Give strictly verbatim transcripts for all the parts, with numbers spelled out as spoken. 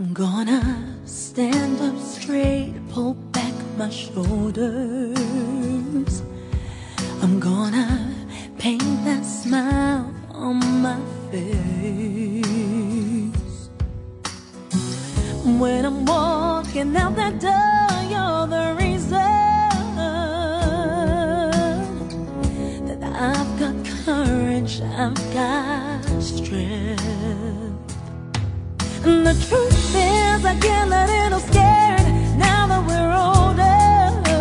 I'm gonna stand up straight, pull back my shoulders. I'm gonna paint that smile on my face. When I'm walking out that door, you're the reason that I've got courage, I've got strength. And the truth is, I get a little scared now that we're older.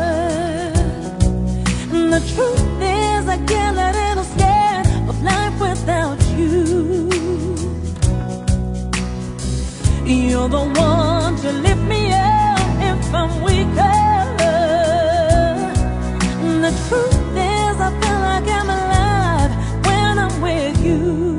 And the truth is, I get a little scared of life without you. You're the one to lift me up if I'm weaker. And the truth is, I feel like I'm alive when I'm with you.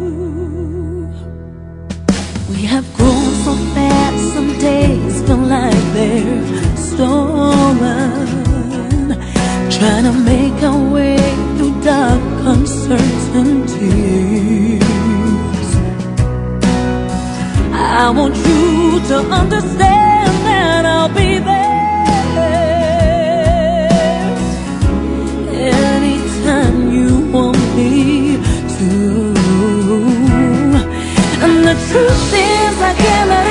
We have grown so fast, some days feel like they're stolen. Trying to make our way through dark uncertainties. I want you to understand that I'll be there anytime you want me to. And the truth is, I can't let